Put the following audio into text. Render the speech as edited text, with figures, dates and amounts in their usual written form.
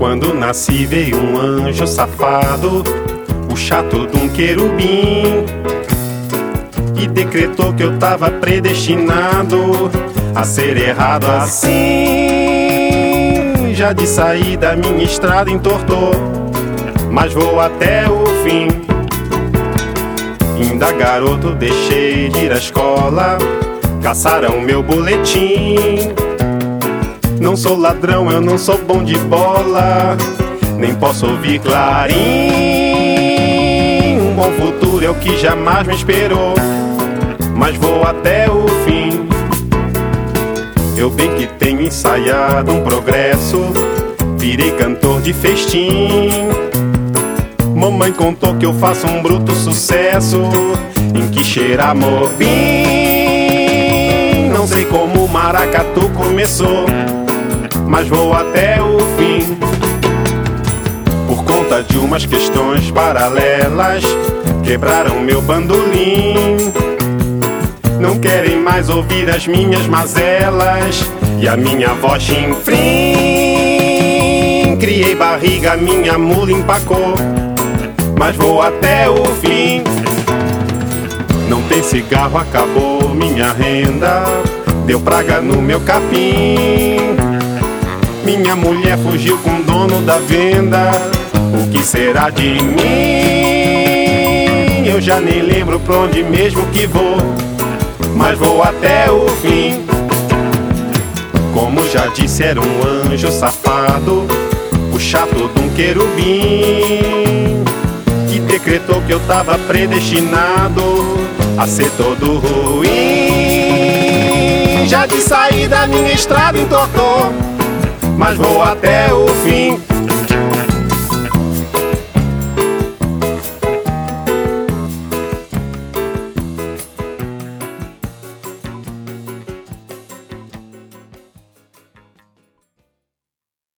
Quando nasci veio um anjo safado, o chato de um querubim, e decretou que eu tava predestinado a ser errado assim. Já de saída minha estrada entortou, mas vou até o fim. Ainda garoto deixei de ir à escola, caçaram meu boletim. Não sou ladrão, eu não sou bom de bola, nem posso ouvir clarim. Um bom futuro é o que jamais me esperou, mas vou até o fim. Eu bem que tenho ensaiado um progresso, virei cantor de festim. Mamãe contou que eu faço um bruto sucesso em Quixeramobim. Não sei como o maracatu começou, mas vou até o fim. Por conta de umas questões paralelas, quebraram meu bandolim. Não querem mais ouvir as minhas mazelas e a minha voz chinfrim. Criei barriga, minha mula empacou, mas vou até o fim. Não tem cigarro, acabou minha renda, deu praga no meu capim. Minha mulher fugiu com o dono da venda, o que será de mim? Eu já nem lembro pra onde mesmo que vou, mas vou até o fim. Como já disse, era um anjo safado, o chato de um querubim, que decretou que eu tava predestinado a ser todo ruim. Já de saída minha estrada entortou, mas vou até o fim.